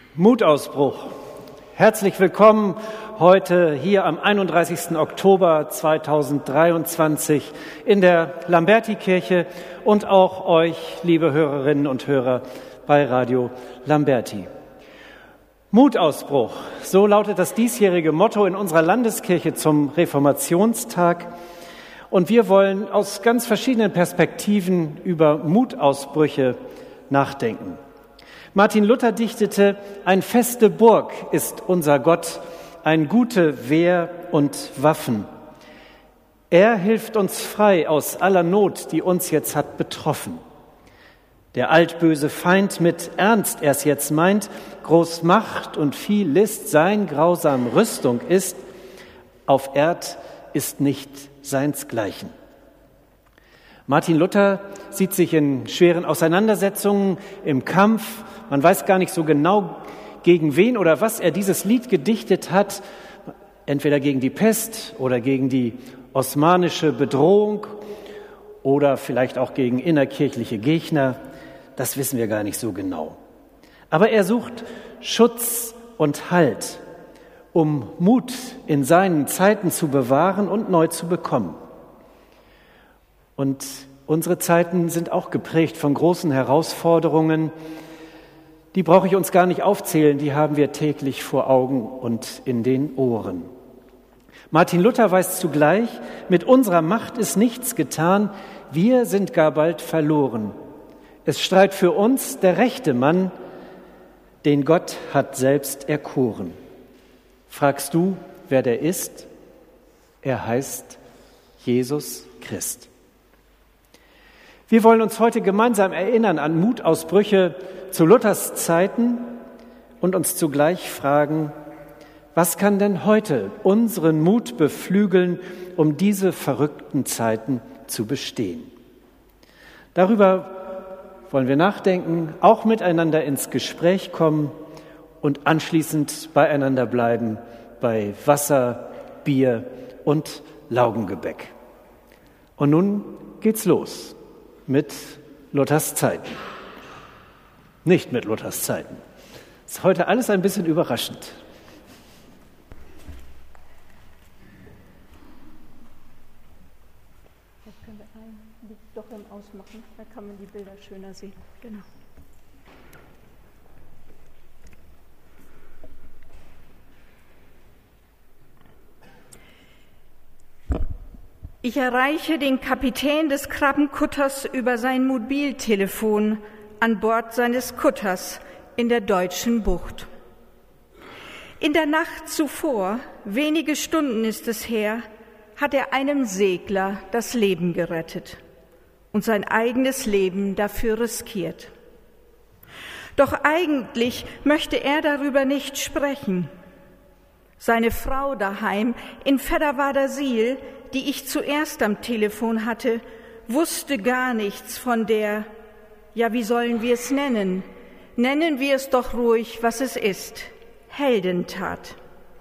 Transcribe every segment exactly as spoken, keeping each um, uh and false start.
Mutausbruch. Herzlich willkommen heute hier am einunddreißigsten Oktober zweitausenddreiundzwanzig in der Lamberti-Kirche und auch euch, liebe Hörerinnen und Hörer bei Radio Lamberti. Mutausbruch, so lautet das diesjährige Motto in unserer Landeskirche zum Reformationstag. Und wir wollen aus ganz verschiedenen Perspektiven über Mutausbrüche nachdenken. Martin Luther dichtete: Ein feste Burg ist unser Gott, ein gute Wehr und Waffen. Er hilft uns frei aus aller Not, die uns jetzt hat betroffen. Der altböse Feind mit Ernst er's jetzt meint, groß Macht und viel List sein grausam Rüstung ist, auf Erd ist nicht seinsgleichen. Martin Luther sieht sich in schweren Auseinandersetzungen, im Kampf. Man weiß gar nicht so genau, gegen wen oder was er dieses Lied gedichtet hat. Entweder gegen die Pest oder gegen die osmanische Bedrohung oder vielleicht auch gegen innerkirchliche Gegner. Das wissen wir gar nicht so genau. Aber er sucht Schutz und Halt, um Mut in seinen Zeiten zu bewahren und neu zu bekommen. Und unsere Zeiten sind auch geprägt von großen Herausforderungen. Die brauche ich uns gar nicht aufzählen, die haben wir täglich vor Augen und in den Ohren. Martin Luther weiß zugleich, mit unserer Macht ist nichts getan, wir sind gar bald verloren. Es streit für uns der rechte Mann, den Gott hat selbst erkoren. Fragst du, wer der ist? Er heißt Jesus Christ. Wir wollen uns heute gemeinsam erinnern an Mutausbrüche zu Luthers Zeiten und uns zugleich fragen, was kann denn heute unseren Mut beflügeln, um diese verrückten Zeiten zu bestehen? Darüber wollen wir nachdenken, auch miteinander ins Gespräch kommen und anschließend beieinander bleiben bei Wasser, Bier und Laugengebäck. Und nun geht's los mit Luthers Zeiten. Nicht mit Luthers Zeiten. Ist heute alles ein bisschen überraschend. Jetzt können wir ein Licht doch im Ausmachen, da kann man die Bilder schöner sehen. Genau. Ich erreiche den Kapitän des Krabbenkutters über sein Mobiltelefon an Bord seines Kutters in der Deutschen Bucht. In der Nacht zuvor, wenige Stunden ist es her, hat er einem Segler das Leben gerettet und sein eigenes Leben dafür riskiert. Doch eigentlich möchte er darüber nicht sprechen. Seine Frau daheim in Vedderwadersiel, die ich zuerst am Telefon hatte, wusste gar nichts von der, ja, wie sollen wir es nennen? Nennen wir es doch ruhig, was es ist. Heldentat.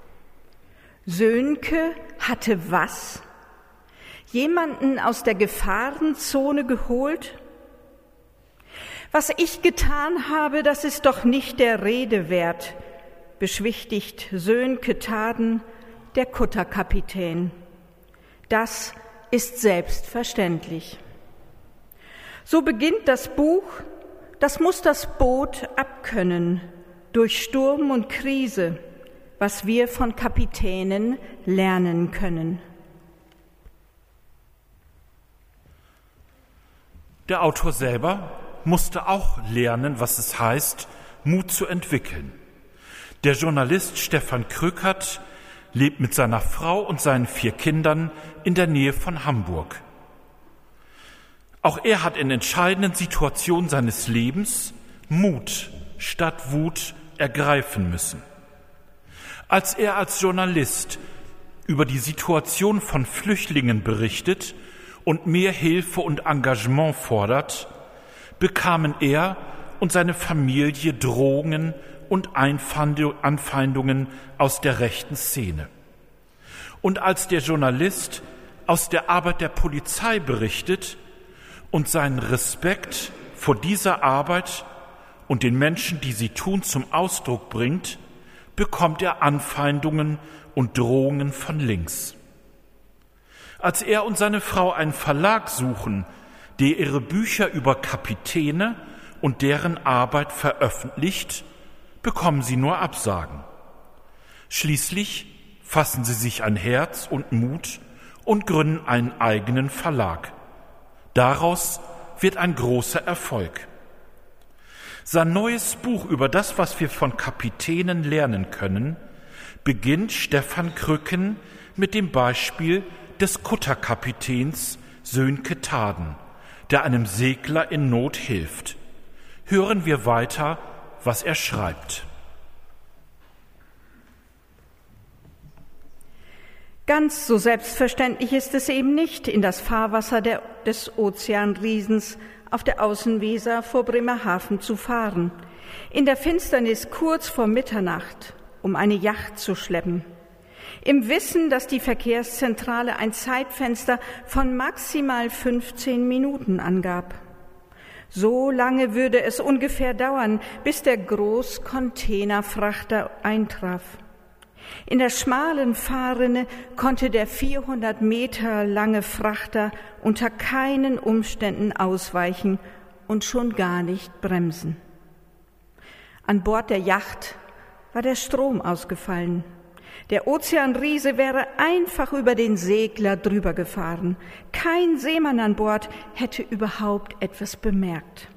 Sönke hatte was? Jemanden aus der Gefahrenzone geholt? Was ich getan habe, das ist doch nicht der Rede wert, beschwichtigt Sönke Taden, der Kutterkapitän. Das ist selbstverständlich. So beginnt das Buch, das muss das Boot abkönnen, durch Sturm und Krise, was wir von Kapitänen lernen können. Der Autor selber musste auch lernen, was es heißt, Mut zu entwickeln. Der Journalist Stefan Kröckert lebt mit seiner Frau und seinen vier Kindern in der Nähe von Hamburg. Auch er hat in entscheidenden Situationen seines Lebens Mut statt Wut ergreifen müssen. Als er als Journalist über die Situation von Flüchtlingen berichtet und mehr Hilfe und Engagement fordert, bekamen er und seine Familie Drohungen und Anfeindungen aus der rechten Szene. Und als der Journalist aus der Arbeit der Polizei berichtet und seinen Respekt vor dieser Arbeit und den Menschen, die sie tun, zum Ausdruck bringt, bekommt er Anfeindungen und Drohungen von links. Als er und seine Frau einen Verlag suchen, der ihre Bücher über Kapitäne und deren Arbeit veröffentlicht, bekommen sie nur Absagen. Schließlich fassen sie sich ein Herz und Mut und gründen einen eigenen Verlag. Daraus wird ein großer Erfolg. Sein neues Buch über das, was wir von Kapitänen lernen können, beginnt Stefan Krücken mit dem Beispiel des Kutterkapitäns Sönke Taden, der einem Segler in Not hilft. Hören wir weiter, was er schreibt. Ganz so selbstverständlich ist es eben nicht, in das Fahrwasser der, des Ozeanriesens auf der Außenweser vor Bremerhaven zu fahren, in der Finsternis kurz vor Mitternacht, um eine Yacht zu schleppen, im Wissen, dass die Verkehrszentrale ein Zeitfenster von maximal fünfzehn Minuten angab. So lange würde es ungefähr dauern, bis der Großcontainerfrachter eintraf. In der schmalen Fahrrinne konnte der vierhundert Meter lange Frachter unter keinen Umständen ausweichen und schon gar nicht bremsen. An Bord der Yacht war der Strom ausgefallen. Der Ozeanriese wäre einfach über den Segler drüber gefahren. Kein Seemann an Bord hätte überhaupt etwas bemerkt.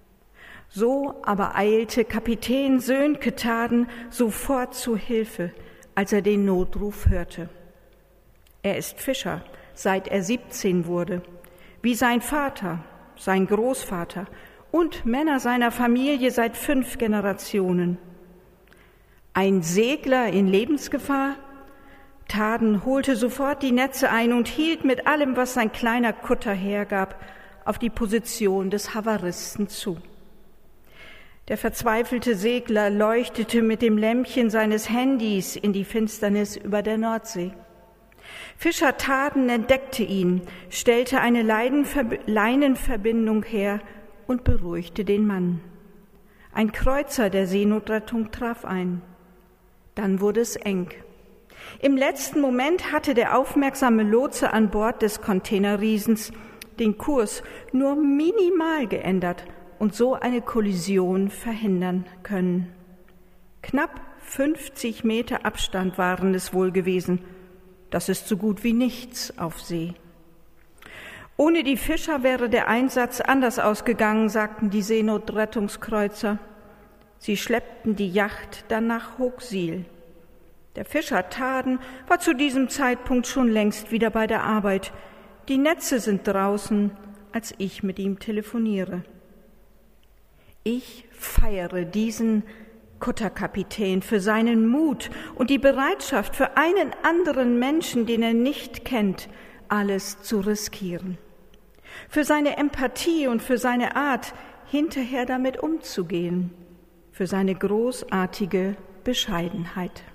So aber eilte Kapitän Sönke Taden sofort zu Hilfe, als er den Notruf hörte. Er ist Fischer, seit er siebzehn wurde, wie sein Vater, sein Großvater und Männer seiner Familie seit fünf Generationen. Ein Segler in Lebensgefahr? Taden holte sofort die Netze ein und hielt mit allem, was sein kleiner Kutter hergab, auf die Position des Havaristen zu. Der verzweifelte Segler leuchtete mit dem Lämpchen seines Handys in die Finsternis über der Nordsee. Fischer Taden entdeckte ihn, stellte eine Leinenverbindung her und beruhigte den Mann. Ein Kreuzer der Seenotrettung traf ein. Dann wurde es eng. Im letzten Moment hatte der aufmerksame Lotse an Bord des Containerriesens den Kurs nur minimal geändert und so eine Kollision verhindern können. Knapp fünfzig Meter Abstand waren es wohl gewesen. Das ist so gut wie nichts auf See. Ohne die Fischer wäre der Einsatz anders ausgegangen, sagten die Seenotrettungskreuzer. Sie schleppten die Yacht dann nach Hochsiel. Der Fischer Taden war zu diesem Zeitpunkt schon längst wieder bei der Arbeit. Die Netze sind draußen, als ich mit ihm telefoniere. Ich feiere diesen Kutterkapitän für seinen Mut und die Bereitschaft, für einen anderen Menschen, den er nicht kennt, alles zu riskieren. Für seine Empathie und für seine Art, hinterher damit umzugehen. Für seine großartige Bescheidenheit.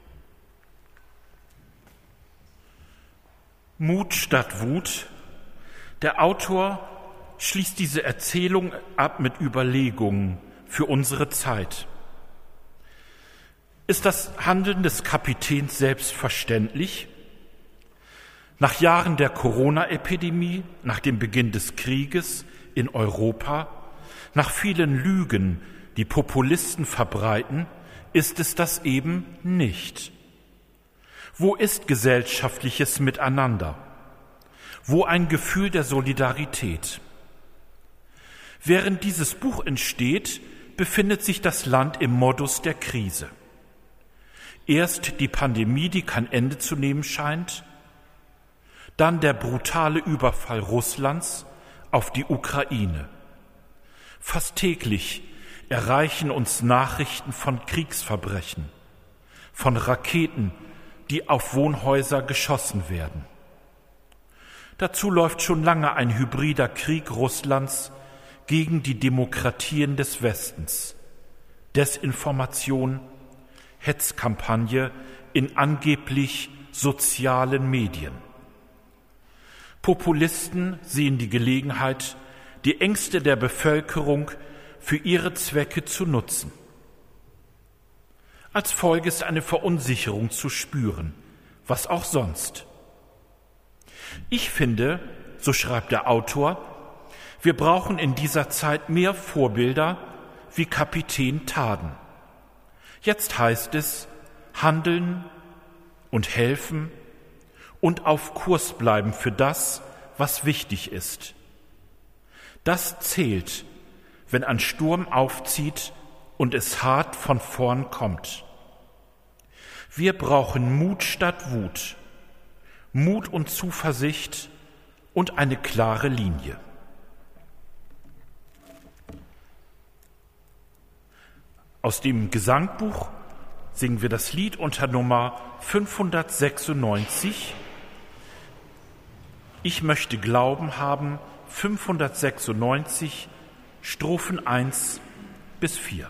Mut statt Wut. Der Autor schließt diese Erzählung ab mit Überlegungen für unsere Zeit. Ist das Handeln des Kapitäns selbstverständlich? Nach Jahren der Corona-Epidemie, nach dem Beginn des Krieges in Europa, nach vielen Lügen, die Populisten verbreiten, ist es das eben nicht. Wo ist gesellschaftliches Miteinander? Wo ein Gefühl der Solidarität? Während dieses Buch entsteht, befindet sich das Land im Modus der Krise. Erst die Pandemie, die kein Ende zu nehmen scheint, dann der brutale Überfall Russlands auf die Ukraine. Fast täglich erreichen uns Nachrichten von Kriegsverbrechen, von Raketen, die auf Wohnhäuser geschossen werden. Dazu läuft schon lange ein hybrider Krieg Russlands gegen die Demokratien des Westens. Desinformation, Hetzkampagne in angeblich sozialen Medien. Populisten sehen die Gelegenheit, die Ängste der Bevölkerung für ihre Zwecke zu nutzen. Als Folge ist eine Verunsicherung zu spüren, was auch sonst. Ich finde, so schreibt der Autor, wir brauchen in dieser Zeit mehr Vorbilder wie Kapitän Taden. Jetzt heißt es, handeln und helfen und auf Kurs bleiben für das, was wichtig ist. Das zählt, wenn ein Sturm aufzieht und es hart von vorn kommt. Wir brauchen Mut statt Wut, Mut und Zuversicht und eine klare Linie. Aus dem Gesangbuch singen wir das Lied unter Nummer fünfhundertsechsundneunzig. Ich möchte Glauben haben, fünfhundertsechsundneunzig, Strophen eins bis vier.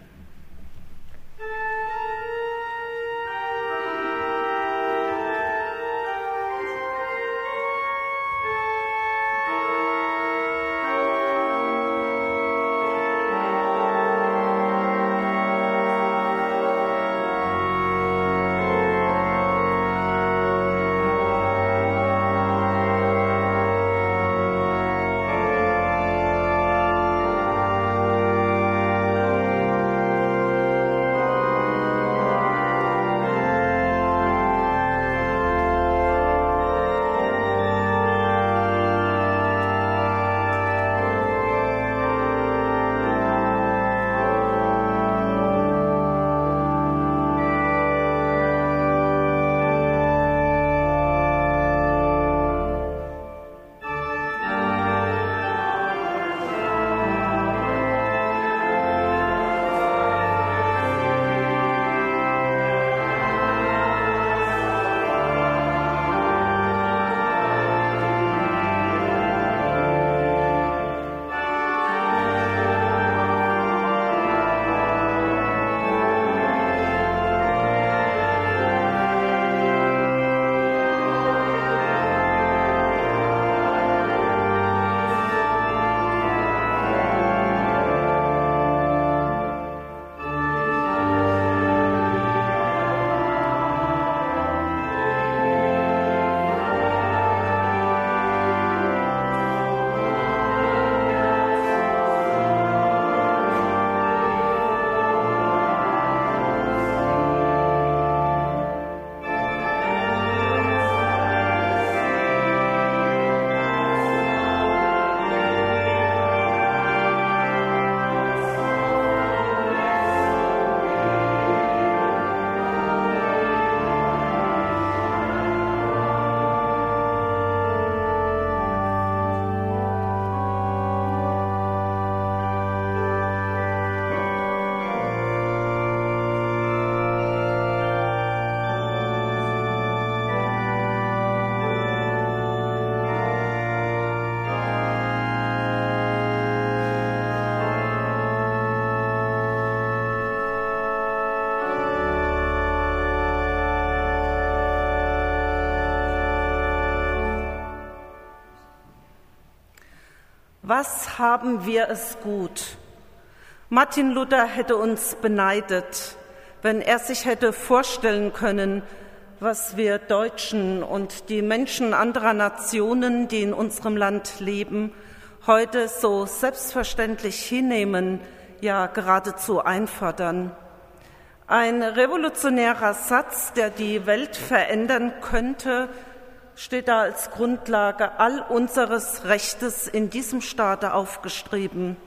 Was haben wir es gut? Martin Luther hätte uns beneidet, wenn er sich hätte vorstellen können, was wir Deutschen und die Menschen anderer Nationen, die in unserem Land leben, heute so selbstverständlich hinnehmen, ja geradezu einfordern. Ein revolutionärer Satz, der die Welt verändern könnte, steht da als Grundlage all unseres Rechtes in diesem Staate aufgeschrieben.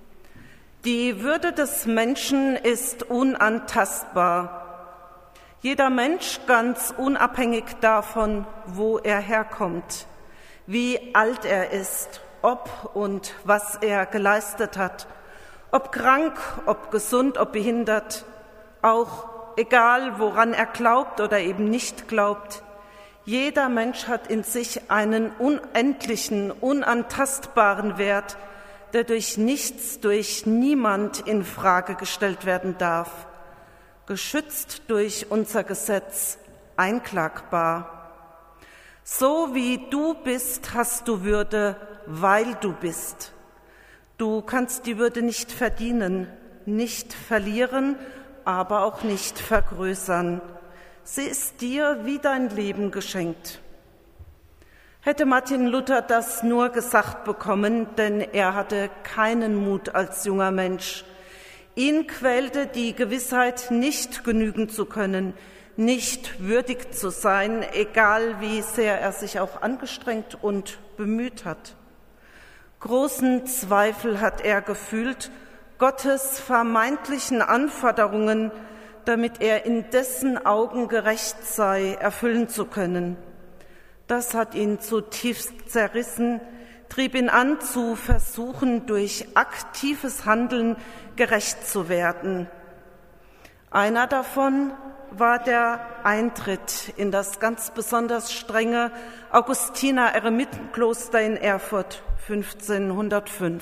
Die Würde des Menschen ist unantastbar. Jeder Mensch, ganz unabhängig davon, wo er herkommt, wie alt er ist, ob und was er geleistet hat, ob krank, ob gesund, ob behindert, auch egal, woran er glaubt oder eben nicht glaubt. Jeder Mensch hat in sich einen unendlichen, unantastbaren Wert, der durch nichts, durch niemand in Frage gestellt werden darf. Geschützt durch unser Gesetz, einklagbar. So wie du bist, hast du Würde, weil du bist. Du kannst die Würde nicht verdienen, nicht verlieren, aber auch nicht vergrößern. Sie ist dir wie dein Leben geschenkt. Hätte Martin Luther das nur gesagt bekommen, denn er hatte keinen Mut als junger Mensch. Ihn quälte die Gewissheit, nicht genügen zu können, nicht würdig zu sein, egal wie sehr er sich auch angestrengt und bemüht hat. Großen Zweifel hat er gefühlt, Gottes vermeintlichen Anforderungen, damit er in dessen Augen gerecht sei, erfüllen zu können. Das hat ihn zutiefst zerrissen, trieb ihn an, zu versuchen, durch aktives Handeln gerecht zu werden. Einer davon war der Eintritt in das ganz besonders strenge Augustiner-Eremitenkloster in Erfurt fünfzehnhundertfünf.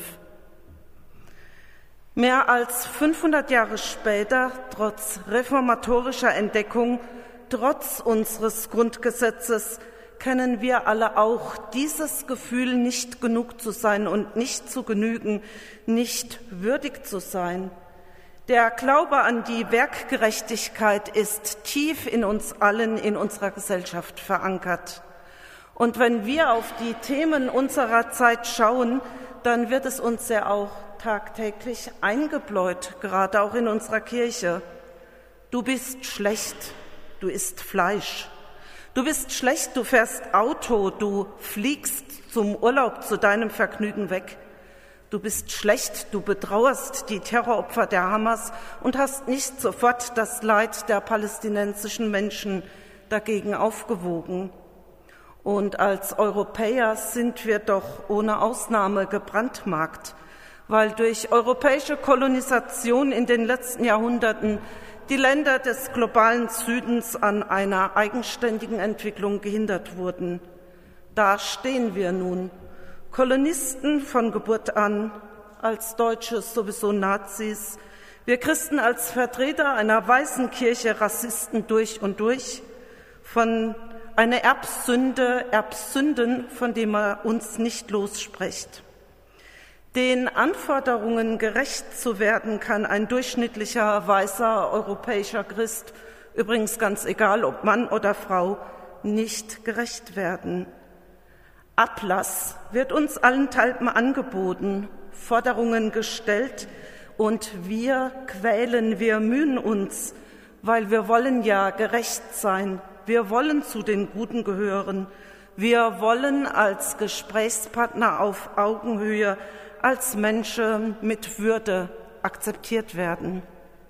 Mehr als fünfhundert Jahre später, trotz reformatorischer Entdeckung, trotz unseres Grundgesetzes, kennen wir alle auch dieses Gefühl, nicht genug zu sein und nicht zu genügen, nicht würdig zu sein. Der Glaube an die Werkgerechtigkeit ist tief in uns allen, in unserer Gesellschaft verankert. Und wenn wir auf die Themen unserer Zeit schauen, dann wird es uns ja auch tagtäglich eingebläut, gerade auch in unserer Kirche. Du bist schlecht, du isst Fleisch. Du bist schlecht, du fährst Auto, du fliegst zum Urlaub zu deinem Vergnügen weg. Du bist schlecht, du betrauerst die Terroropfer der Hamas und hast nicht sofort das Leid der palästinensischen Menschen dagegen aufgewogen. Und als Europäer sind wir doch ohne Ausnahme gebrandmarkt, weil durch europäische Kolonisation in den letzten Jahrhunderten die Länder des globalen Südens an einer eigenständigen Entwicklung gehindert wurden. Da stehen wir nun, Kolonisten von Geburt an, als Deutsche sowieso Nazis, wir Christen als Vertreter einer weißen Kirche Rassisten durch und durch, von einer Erbsünde, Erbsünden, von dem er uns nicht losspricht. Den Anforderungen gerecht zu werden, kann ein durchschnittlicher, weißer, europäischer Christ, übrigens ganz egal, ob Mann oder Frau, nicht gerecht werden. Ablass wird uns allenthalben angeboten, Forderungen gestellt und wir quälen, wir mühen uns, weil wir wollen ja gerecht sein, wir wollen zu den Guten gehören, wir wollen als Gesprächspartner auf Augenhöhe, als Menschen mit Würde akzeptiert werden.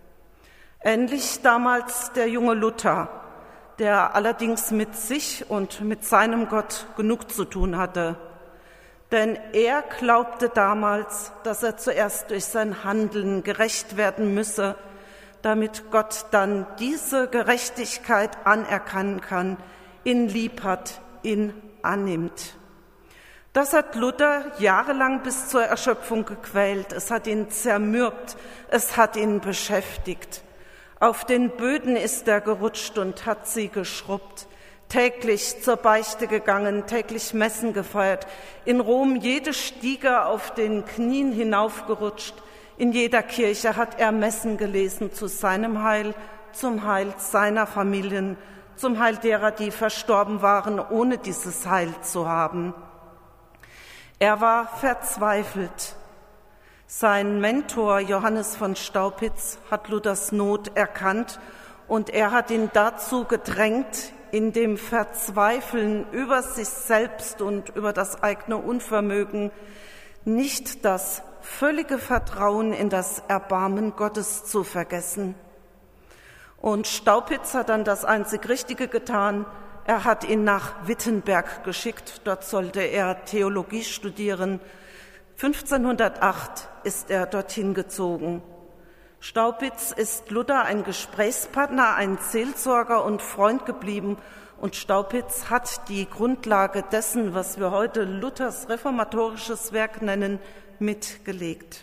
Ähnlich damals der junge Luther, der allerdings mit sich und mit seinem Gott genug zu tun hatte. Denn er glaubte damals, dass er zuerst durch sein Handeln gerecht werden müsse, damit Gott dann diese Gerechtigkeit anerkennen kann, ihn lieb hat, ihn annimmt. Das hat Luther jahrelang bis zur Erschöpfung gequält. Es hat ihn zermürbt, es hat ihn beschäftigt. Auf den Böden ist er gerutscht und hat sie geschrubbt. Täglich zur Beichte gegangen, täglich Messen gefeiert. In Rom jede Stiege auf den Knien hinaufgerutscht. In jeder Kirche hat er Messen gelesen zu seinem Heil, zum Heil seiner Familien, zum Heil derer, die verstorben waren, ohne dieses Heil zu haben. Er war verzweifelt. Sein Mentor Johannes von Staupitz hat Luthers Not erkannt und er hat ihn dazu gedrängt, in dem Verzweifeln über sich selbst und über das eigene Unvermögen nicht das völlige Vertrauen in das Erbarmen Gottes zu vergessen. Und Staupitz hat dann das einzig Richtige getan. Er hat ihn nach Wittenberg geschickt. Dort sollte er Theologie studieren. fünfzehnhundertacht ist er dorthin gezogen. Staupitz ist Luther ein Gesprächspartner, ein Seelsorger und Freund geblieben. Und Staupitz hat die Grundlage dessen, was wir heute Luthers reformatorisches Werk nennen, mitgelegt.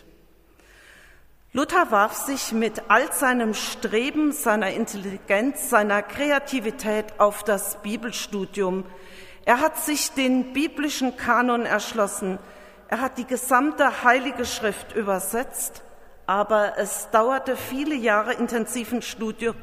Luther warf sich mit all seinem Streben, seiner Intelligenz, seiner Kreativität auf das Bibelstudium. Er hat sich den biblischen Kanon erschlossen. Er hat die gesamte Heilige Schrift übersetzt, aber es dauerte viele Jahre intensiven Studiums,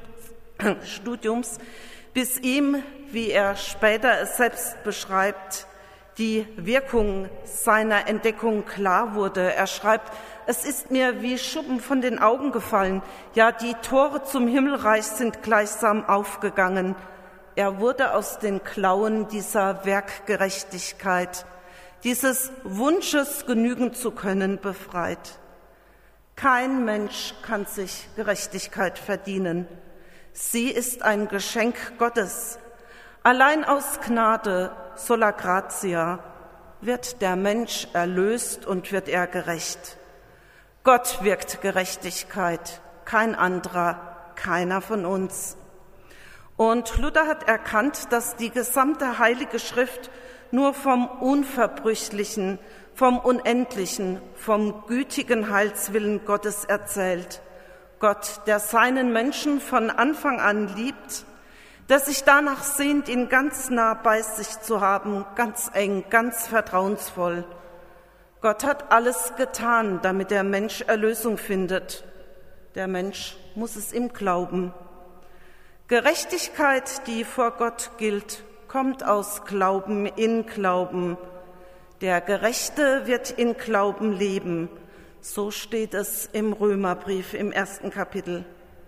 bis ihm, wie er später es selbst beschreibt, die Wirkung seiner Entdeckung klar wurde. Er schreibt, es ist mir wie Schuppen von den Augen gefallen. Ja, die Tore zum Himmelreich sind gleichsam aufgegangen. Er wurde aus den Klauen dieser Werkgerechtigkeit, dieses Wunsches, genügen zu können, befreit. Kein Mensch kann sich Gerechtigkeit verdienen. Sie ist ein Geschenk Gottes. Allein aus Gnade, sola gratia, wird der Mensch erlöst und wird er gerecht. Gott wirkt Gerechtigkeit, kein anderer, keiner von uns. Und Luther hat erkannt, dass die gesamte Heilige Schrift nur vom Unverbrüchlichen, vom Unendlichen, vom gütigen Heilswillen Gottes erzählt. Gott, der seinen Menschen von Anfang an liebt, der sich danach sehnt, ihn ganz nah bei sich zu haben, ganz eng, ganz vertrauensvoll. Gott hat alles getan, damit der Mensch Erlösung findet. Der Mensch muss es ihm glauben. Gerechtigkeit, die vor Gott gilt, kommt aus Glauben in Glauben. Der Gerechte wird in Glauben leben. So steht es im Römerbrief im ersten Kapitel.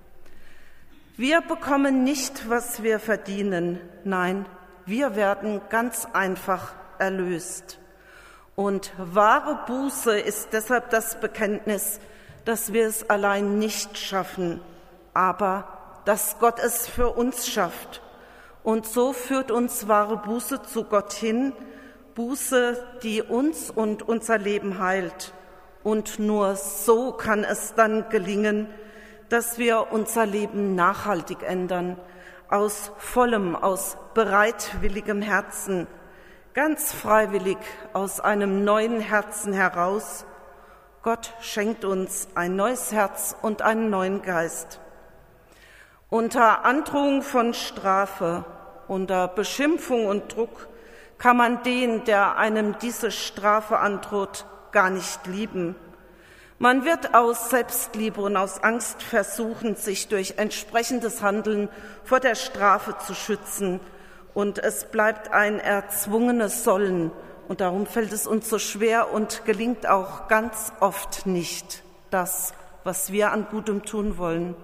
Wir bekommen nicht, was wir verdienen. Nein, wir werden ganz einfach erlöst. Und wahre Buße ist deshalb das Bekenntnis, dass wir es allein nicht schaffen, aber dass Gott es für uns schafft. Und so führt uns wahre Buße zu Gott hin, Buße, die uns und unser Leben heilt. Und nur so kann es dann gelingen, dass wir unser Leben nachhaltig ändern, aus vollem, aus bereitwilligem Herzen, ganz freiwillig aus einem neuen Herzen heraus. Gott schenkt uns ein neues Herz und einen neuen Geist. Unter Androhung von Strafe, unter Beschimpfung und Druck kann man den, der einem diese Strafe androht, gar nicht lieben. Man wird aus Selbstliebe und aus Angst versuchen, sich durch entsprechendes Handeln vor der Strafe zu schützen. Und es bleibt ein erzwungenes Sollen. Und darum fällt es uns so schwer und gelingt auch ganz oft nicht das, was wir an Gutem tun wollen.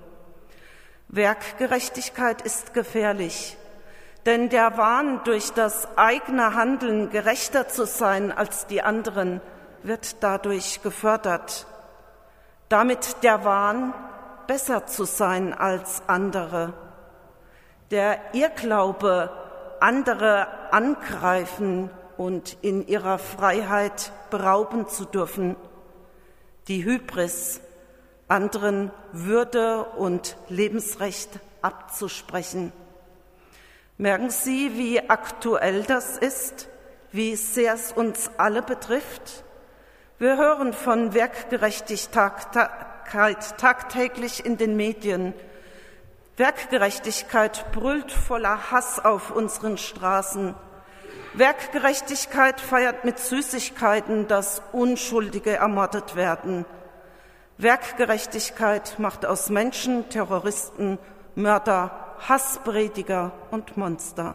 Werkgerechtigkeit ist gefährlich, denn der Wahn, durch das eigene Handeln gerechter zu sein als die anderen, wird dadurch gefördert. Damit der Wahn, besser zu sein als andere. Der Irrglaube, andere angreifen und in ihrer Freiheit berauben zu dürfen. Die Hybris, anderen Würde und Lebensrecht abzusprechen. Merken Sie, wie aktuell das ist, wie sehr es uns alle betrifft? Wir hören von Werkgerechtigkeit tagtäglich in den Medien. Werkgerechtigkeit brüllt voller Hass auf unseren Straßen. Werkgerechtigkeit feiert mit Süßigkeiten, dass Unschuldige ermordet werden. Werkgerechtigkeit macht aus Menschen Terroristen, Mörder, Hassprediger und Monster.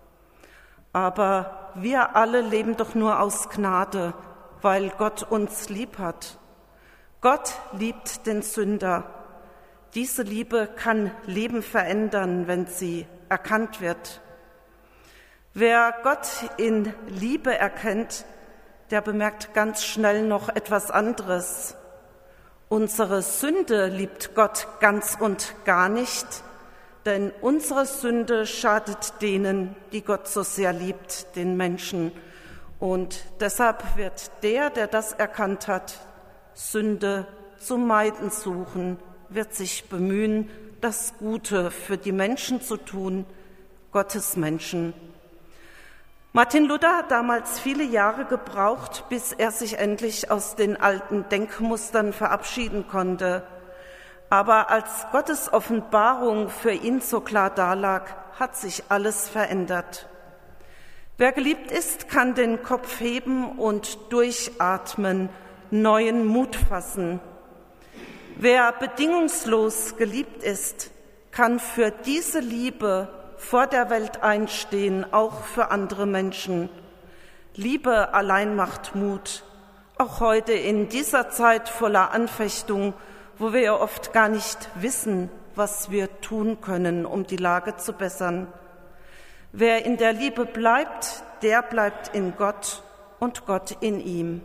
Aber wir alle leben doch nur aus Gnade, weil Gott uns lieb hat. Gott liebt den Sünder. Diese Liebe kann Leben verändern, wenn sie erkannt wird. Wer Gott in Liebe erkennt, der bemerkt ganz schnell noch etwas anderes. Unsere Sünde liebt Gott ganz und gar nicht, denn unsere Sünde schadet denen, die Gott so sehr liebt, den Menschen. Und deshalb wird der, der das erkannt hat, Sünde zu meiden suchen, wird sich bemühen, das Gute für die Menschen zu tun, Gottes Menschen. Martin Luther hat damals viele Jahre gebraucht, bis er sich endlich aus den alten Denkmustern verabschieden konnte. Aber als Gottes Offenbarung für ihn so klar dalag, hat sich alles verändert. Wer geliebt ist, kann den Kopf heben und durchatmen, neuen Mut fassen. Wer bedingungslos geliebt ist, kann für diese Liebe vor der Welt einstehen, auch für andere Menschen. Liebe allein macht Mut, auch heute in dieser Zeit voller Anfechtung, wo wir ja oft gar nicht wissen, was wir tun können, um die Lage zu bessern. Wer in der Liebe bleibt, der bleibt in Gott und Gott in ihm.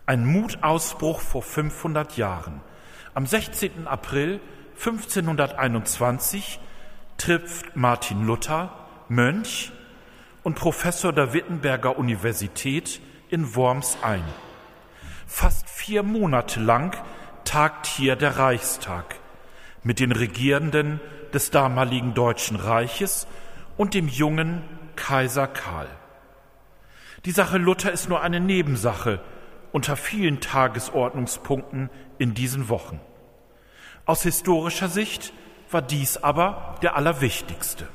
Ein Mutausbruch vor fünfhundert Jahren. Am sechzehnten April fünfzehnhunderteinundzwanzig trifft Martin Luther, Mönch und Professor der Wittenberger Universität in Worms ein. Fast vier Monate lang tagt hier der Reichstag mit den Regierenden des damaligen Deutschen Reiches und dem jungen Kaiser Karl. Die Sache Luther ist nur eine Nebensache unter vielen Tagesordnungspunkten in diesen Wochen. Aus historischer Sicht war dies aber der allerwichtigste.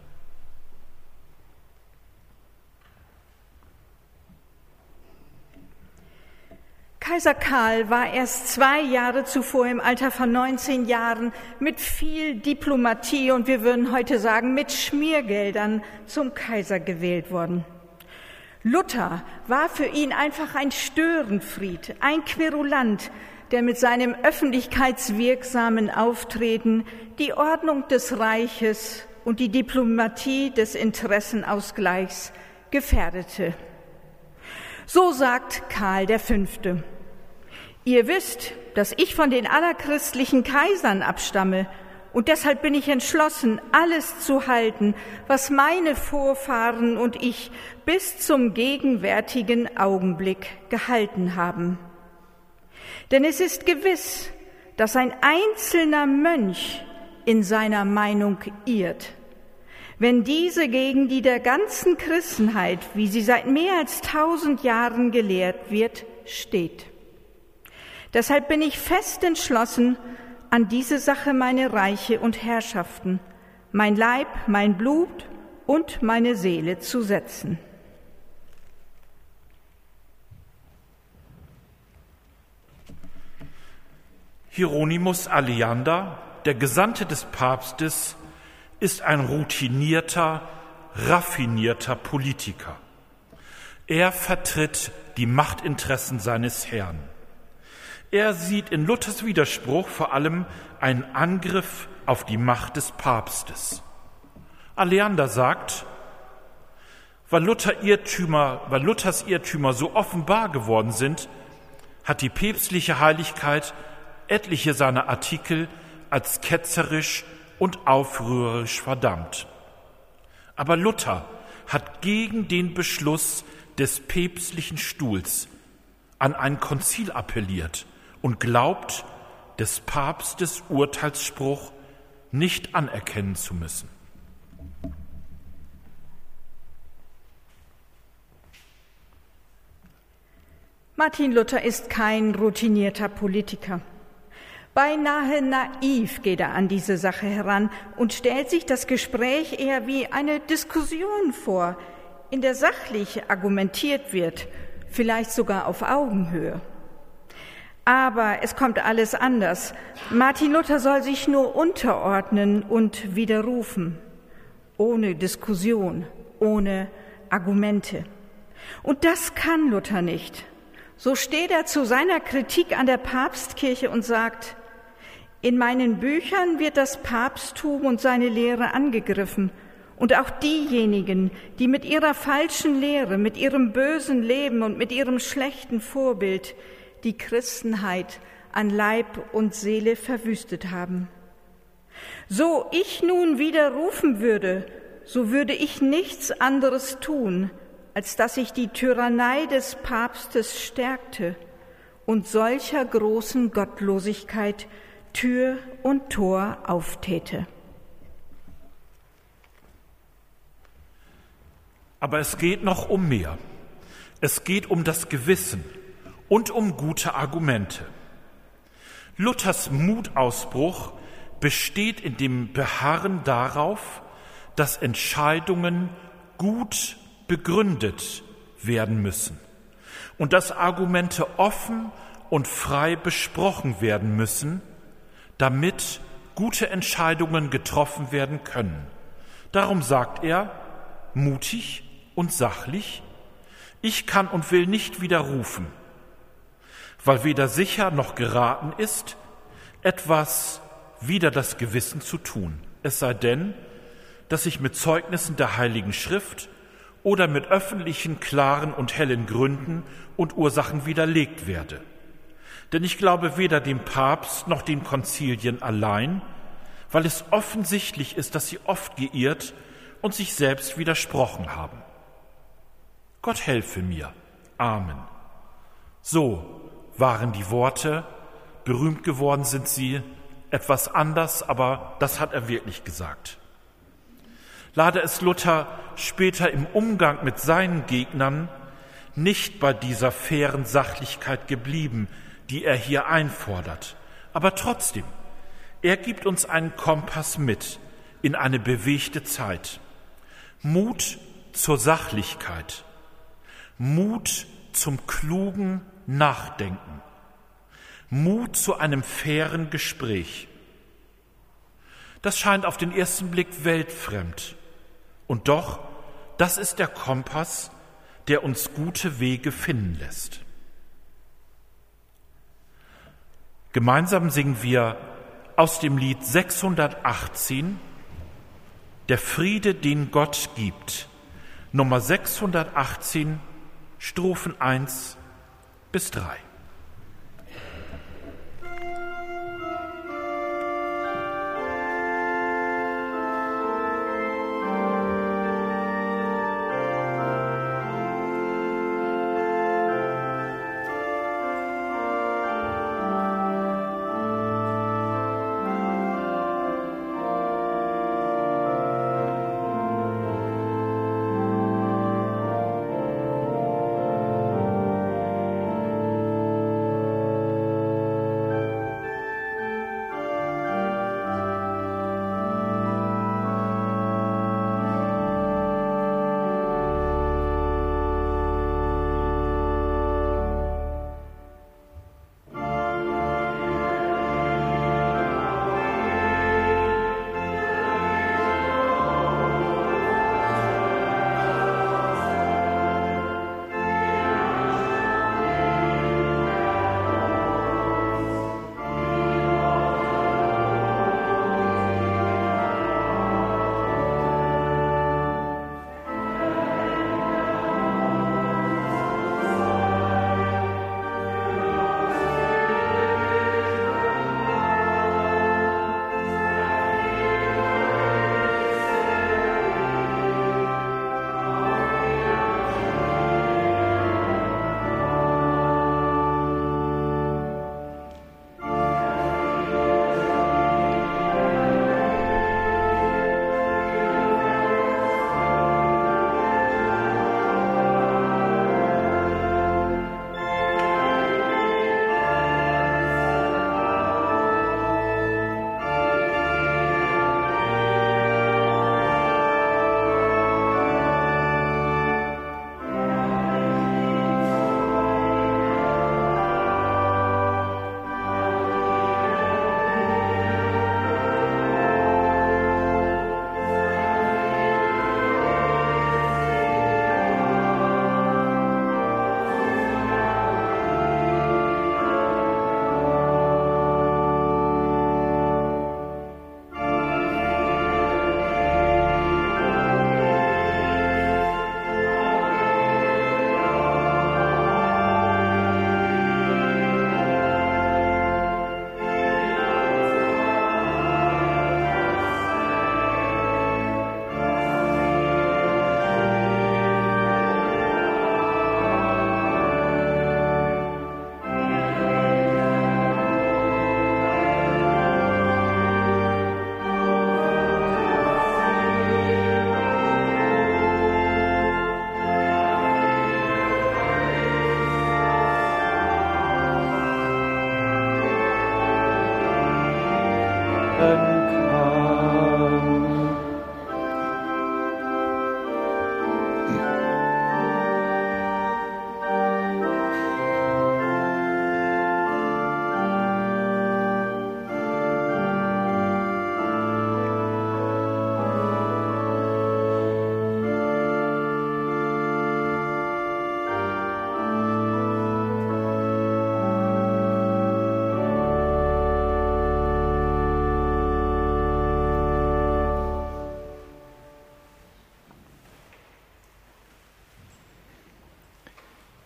Kaiser Karl war erst zwei Jahre zuvor im Alter von neunzehn Jahren mit viel Diplomatie und wir würden heute sagen mit Schmiergeldern zum Kaiser gewählt worden. Luther war für ihn einfach ein Störenfried, ein Querulant, der mit seinem öffentlichkeitswirksamen Auftreten die Ordnung des Reiches und die Diplomatie des Interessenausgleichs gefährdete. So sagt Karl der Fünfte: Ihr wisst, dass ich von den allerchristlichen Kaisern abstamme, und deshalb bin ich entschlossen, alles zu halten, was meine Vorfahren und ich bis zum gegenwärtigen Augenblick gehalten haben. Denn es ist gewiss, dass ein einzelner Mönch in seiner Meinung irrt, wenn diese gegen die der ganzen Christenheit, wie sie seit mehr als tausend Jahren gelehrt wird, steht. Deshalb bin ich fest entschlossen, an diese Sache meine Reiche und Herrschaften, mein Leib, mein Blut und meine Seele zu setzen. Hieronymus Aleander, der Gesandte des Papstes, ist ein routinierter, raffinierter Politiker. Er vertritt die Machtinteressen seines Herrn. Er sieht in Luthers Widerspruch vor allem einen Angriff auf die Macht des Papstes. Aleander sagt, weil, Luther Irrtümer, weil Luthers Irrtümer so offenbar geworden sind, hat die päpstliche Heiligkeit etliche seiner Artikel als ketzerisch und aufrührerisch verdammt. Aber Luther hat gegen den Beschluss des päpstlichen Stuhls an ein Konzil appelliert und glaubt, des Papstes Urteilsspruch nicht anerkennen zu müssen. Martin Luther ist kein routinierter Politiker. Beinahe naiv geht er an diese Sache heran und stellt sich das Gespräch eher wie eine Diskussion vor, in der sachlich argumentiert wird, vielleicht sogar auf Augenhöhe. Aber es kommt alles anders. Martin Luther soll sich nur unterordnen und widerrufen, ohne Diskussion, ohne Argumente. Und das kann Luther nicht. So steht er zu seiner Kritik an der Papstkirche und sagt: In meinen Büchern wird das Papsttum und seine Lehre angegriffen. Und auch diejenigen, die mit ihrer falschen Lehre, mit ihrem bösen Leben und mit ihrem schlechten Vorbild die Christenheit an Leib und Seele verwüstet haben. So ich nun widerrufen würde, so würde ich nichts anderes tun, als dass ich die Tyrannei des Papstes stärkte und solcher großen Gottlosigkeit Tür und Tor auftäte. Aber es geht noch um mehr. Es geht um das Gewissen und um gute Argumente. Luthers Mutausbruch besteht in dem Beharren darauf, dass Entscheidungen gut begründet werden müssen und dass Argumente offen und frei besprochen werden müssen, damit gute Entscheidungen getroffen werden können. Darum sagt er, mutig und sachlich: Ich kann und will nicht widerrufen, weil weder sicher noch geraten ist, etwas wider das Gewissen zu tun, es sei denn, dass ich mit Zeugnissen der Heiligen Schrift oder mit öffentlichen, klaren und hellen Gründen und Ursachen widerlegt werde. Denn ich glaube weder dem Papst noch den Konzilien allein, weil es offensichtlich ist, dass sie oft geirrt und sich selbst widersprochen haben. Gott helfe mir. Amen. So waren die Worte, berühmt geworden sind sie, etwas anders, aber das hat er wirklich gesagt. Lade es Luther später im Umgang mit seinen Gegnern nicht bei dieser fairen Sachlichkeit geblieben, die er hier einfordert. Aber trotzdem, er gibt uns einen Kompass mit in eine bewegte Zeit. Mut zur Sachlichkeit, Mut zum klugen Nachdenken, Mut zu einem fairen Gespräch. Das scheint auf den ersten Blick weltfremd. Und doch, das ist der Kompass, der uns gute Wege finden lässt. Gemeinsam singen wir aus dem Lied sechshundertachtzehn, Der Friede, den Gott gibt, Nummer sechshundertachtzehn, Strophen eins bis drei.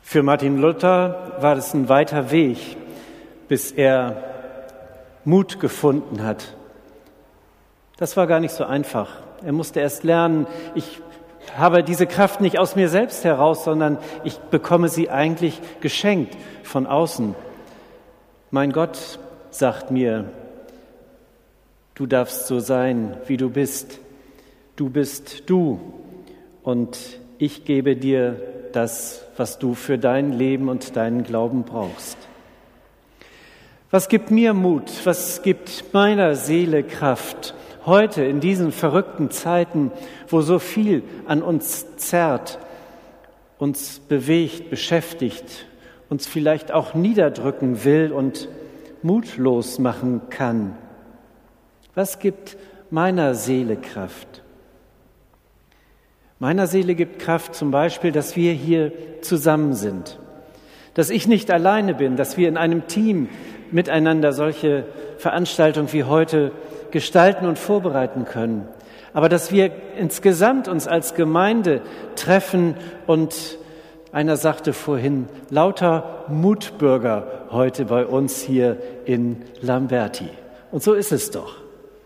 Für Martin Luther war es ein weiter Weg, bis er Mut gefunden hat. Das war gar nicht so einfach. Er musste erst lernen, ich habe diese Kraft nicht aus mir selbst heraus, sondern ich bekomme sie eigentlich geschenkt von außen. Mein Gott sagt mir, du darfst so sein, wie du bist. Du bist du und ich gebe dir das, was du für dein Leben und deinen Glauben brauchst. Was gibt mir Mut? Was gibt meiner Seele Kraft? Heute in diesen verrückten Zeiten, wo so viel an uns zerrt, uns bewegt, beschäftigt, uns vielleicht auch niederdrücken will und mutlos machen kann. Was gibt meiner Seele Kraft? Meiner Seele gibt Kraft zum Beispiel, dass wir hier zusammen sind, dass ich nicht alleine bin, dass wir in einem Team miteinander solche Veranstaltungen wie heute gestalten und vorbereiten können, aber dass wir insgesamt uns als Gemeinde treffen und einer sagte vorhin, lauter Mutbürger heute bei uns hier in Lamberti. Und so ist es doch.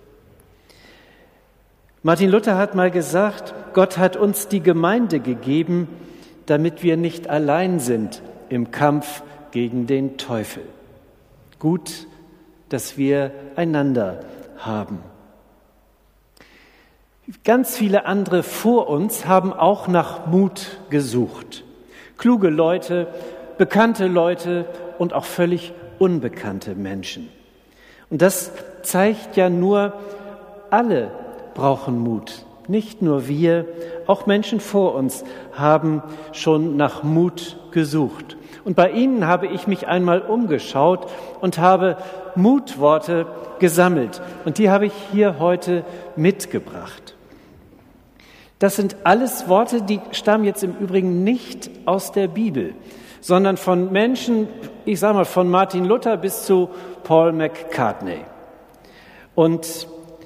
Martin Luther hat mal gesagt, Gott hat uns die Gemeinde gegeben, damit wir nicht allein sind im Kampf gegen den Teufel. Gut, dass wir einander haben. Ganz viele andere vor uns haben auch nach Mut gesucht. Kluge Leute, bekannte Leute und auch völlig unbekannte Menschen. Und das zeigt ja nur, alle brauchen Mut. Nicht nur wir, auch Menschen vor uns haben schon nach Mut gesucht. Und bei ihnen habe ich mich einmal umgeschaut und habe Mutworte gesammelt. Und die habe ich hier heute mitgebracht. Das sind alles Worte, die stammen jetzt im Übrigen nicht aus der Bibel, sondern von Menschen, ich sage mal von Martin Luther bis zu Paul McCartney. Und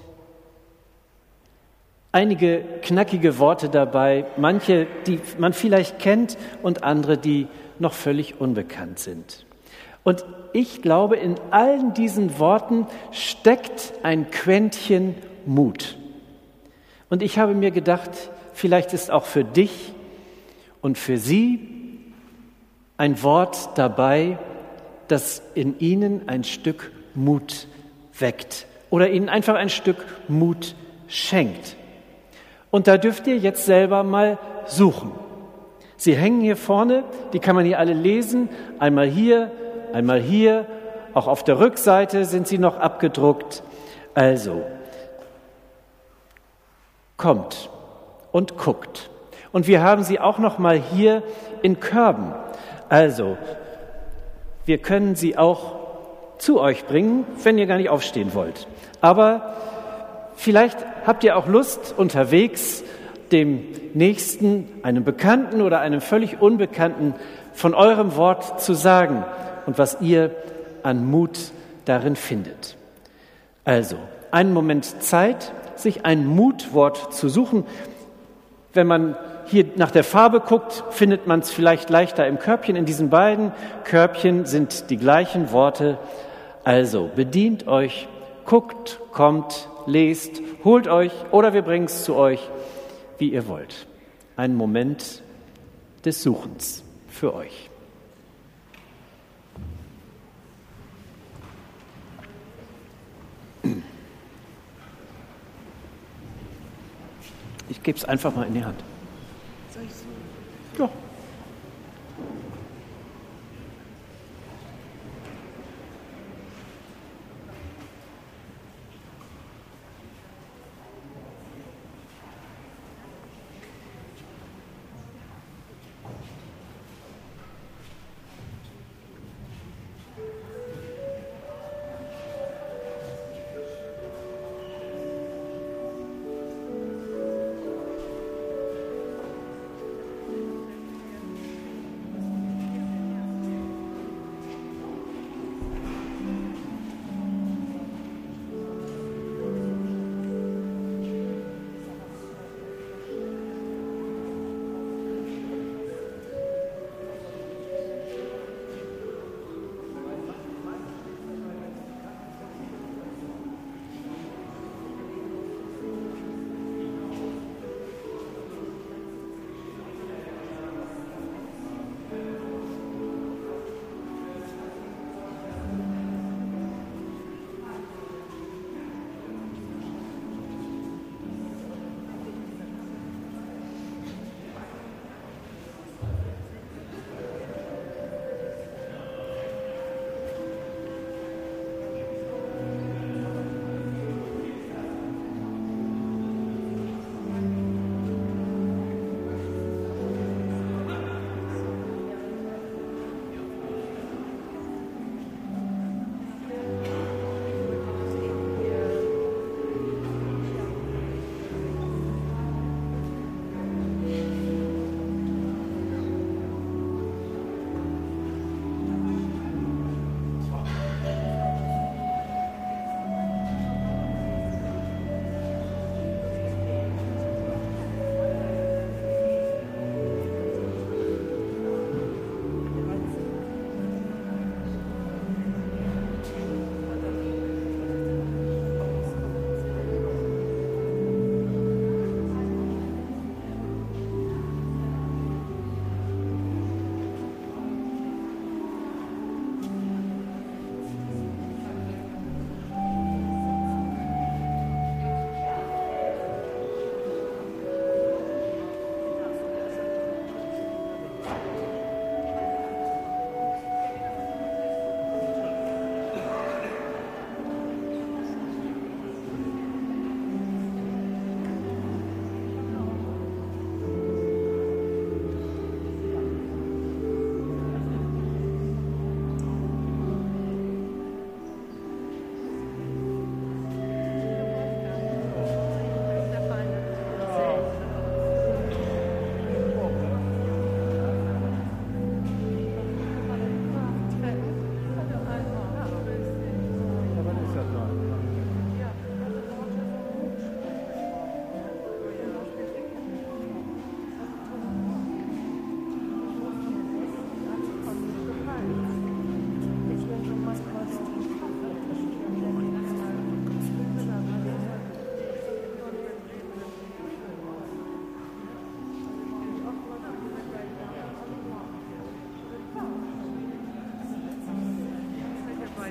einige knackige Worte dabei, manche, die man vielleicht kennt und andere, die noch völlig unbekannt sind. Und ich glaube, in allen diesen Worten steckt ein Quäntchen Mut. Und ich habe mir gedacht, vielleicht ist auch für dich und für sie ein Wort dabei, das in ihnen ein Stück Mut weckt oder ihnen einfach ein Stück Mut schenkt. Und da dürft ihr jetzt selber mal suchen. Sie hängen hier vorne, die kann man hier alle lesen, einmal hier, einmal hier, auch auf der Rückseite sind sie noch abgedruckt. Also, kommt und guckt. Und wir haben sie auch noch mal hier in Körben. Also, wir können sie auch zu euch bringen, wenn ihr gar nicht aufstehen wollt. Aber vielleicht habt ihr auch Lust, unterwegs dem Nächsten, einem Bekannten oder einem völlig Unbekannten von eurem Wort zu sagen und was ihr an Mut darin findet. Also, einen Moment Zeit, sich ein Mutwort zu suchen. Wenn man hier nach der Farbe guckt, findet man es vielleicht leichter im Körbchen. In diesen beiden Körbchen sind die gleichen Worte. Also, bedient euch, guckt, kommt, lest, holt euch oder wir bringen es zu euch, wie ihr wollt. Ein Moment des Suchens für euch. Ich gebe es einfach mal in die Hand. Soll ich so? Ja.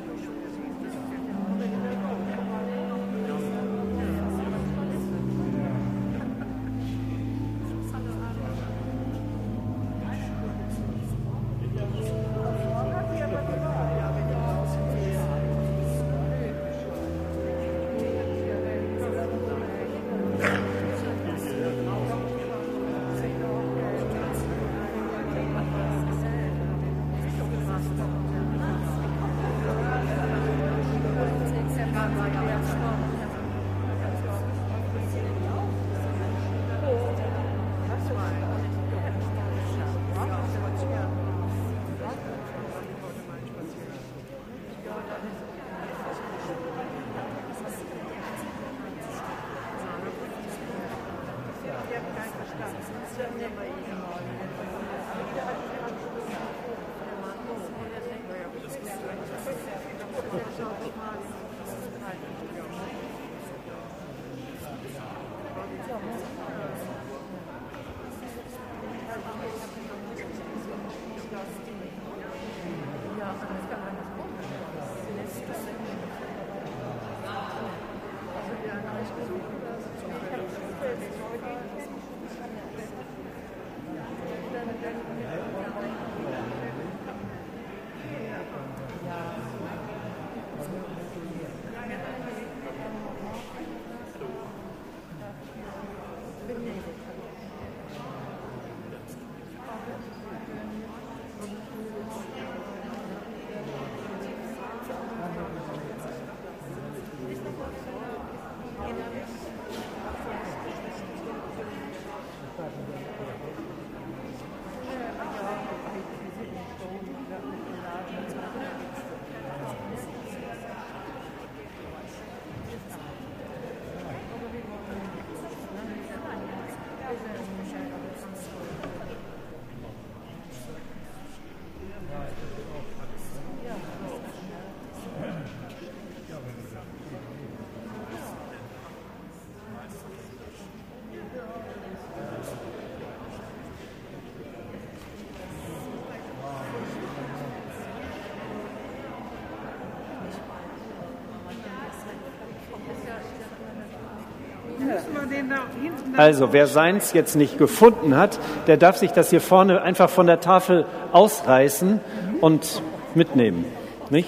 Also, wer seins jetzt nicht gefunden hat, der darf sich das hier vorne einfach von der Tafel ausreißen und mitnehmen, nicht?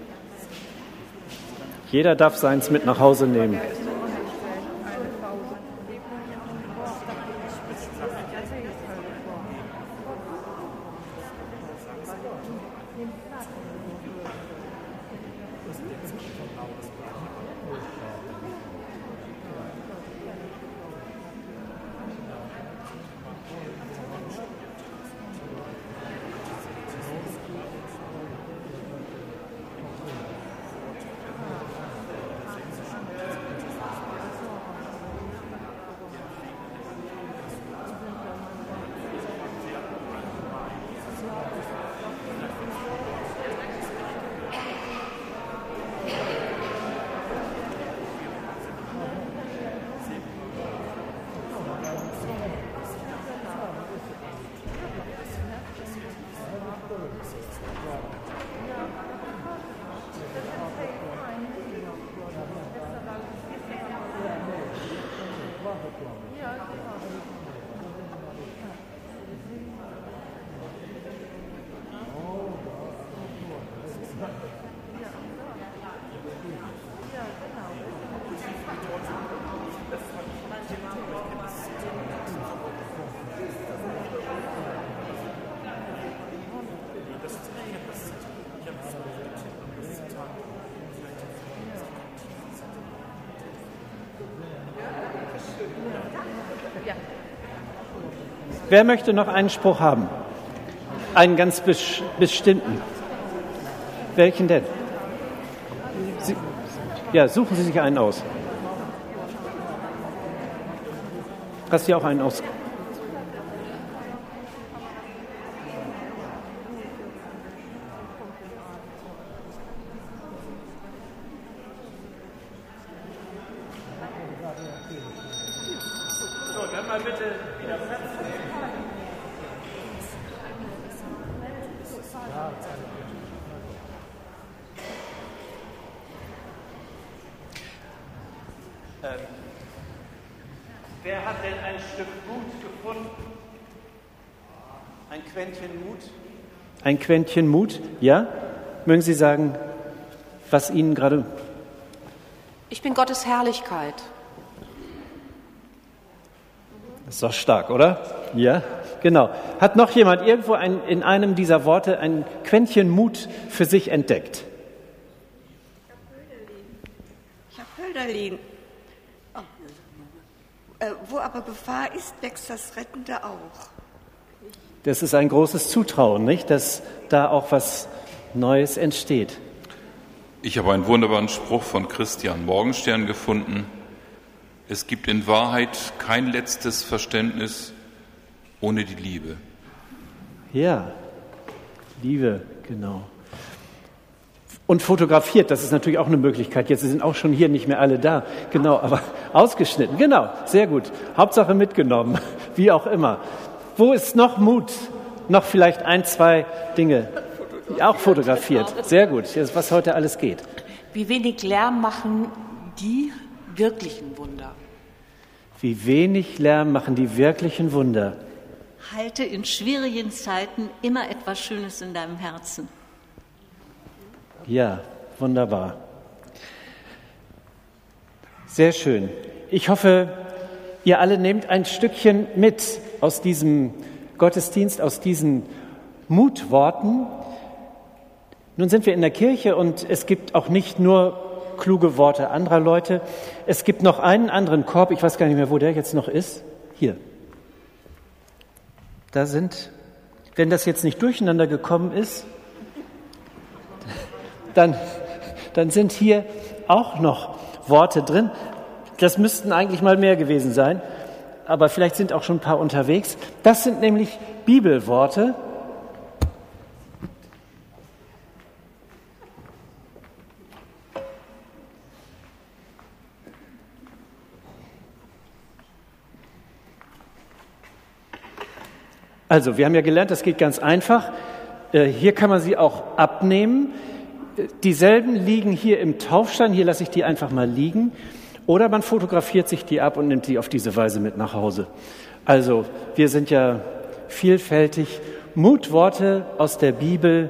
Jeder darf seins mit nach Hause nehmen. Wer möchte noch einen Spruch haben? Einen ganz bes- bestimmten. Welchen denn? Sie, ja, suchen Sie sich einen aus. Hast du auch einen aus? So, dann mal bitte wieder Platz. Ähm, wer hat denn ein Stück Mut gefunden? Ein Quäntchen Mut? Ein Quäntchen Mut, ja? Mögen Sie sagen, was Ihnen gerade... Ich bin Gottes Herrlichkeit. Das ist doch stark, oder? Ja, genau. Hat noch jemand irgendwo ein, in einem dieser Worte ein Quäntchen Mut für sich entdeckt? Ich habe Bilder liegen. Oh. Äh, wo aber Gefahr ist, wächst das Rettende auch. Das ist ein großes Zutrauen, nicht? Dass da auch was Neues entsteht. Ich habe einen wunderbaren Spruch von Christian Morgenstern gefunden. Es gibt in Wahrheit kein letztes Verständnis ohne die Liebe. Ja, Liebe, genau. Und fotografiert, das ist natürlich auch eine Möglichkeit. Jetzt sind auch schon hier nicht mehr alle da. Genau, aber ausgeschnitten. Genau, sehr gut. Hauptsache mitgenommen, wie auch immer. Wo ist noch Mut? Noch vielleicht ein, zwei Dinge. Auch fotografiert. Sehr gut, was heute alles geht. Wie wenig Lärm machen die wirklichen Wunder. Wie wenig Lärm machen die wirklichen Wunder. Halte in schwierigen Zeiten immer etwas Schönes in deinem Herzen. Ja, wunderbar. Sehr schön. Ich hoffe, ihr alle nehmt ein Stückchen mit aus diesem Gottesdienst, aus diesen Mutworten. Nun sind wir in der Kirche und es gibt auch nicht nur kluge Worte anderer Leute. Es gibt noch einen anderen Korb, ich weiß gar nicht mehr, wo der jetzt noch ist. Hier. Da sind, wenn das jetzt nicht durcheinander gekommen ist, dann, dann sind hier auch noch Worte drin. Das müssten eigentlich mal mehr gewesen sein, aber vielleicht sind auch schon ein paar unterwegs. Das sind nämlich Bibelworte. Also, wir haben ja gelernt, das geht ganz einfach. Hier kann man sie auch abnehmen. Dieselben liegen hier im Taufstein. Hier lasse ich die einfach mal liegen. Oder man fotografiert sich die ab und nimmt die auf diese Weise mit nach Hause. Also, wir sind ja vielfältig. Mutworte aus der Bibel.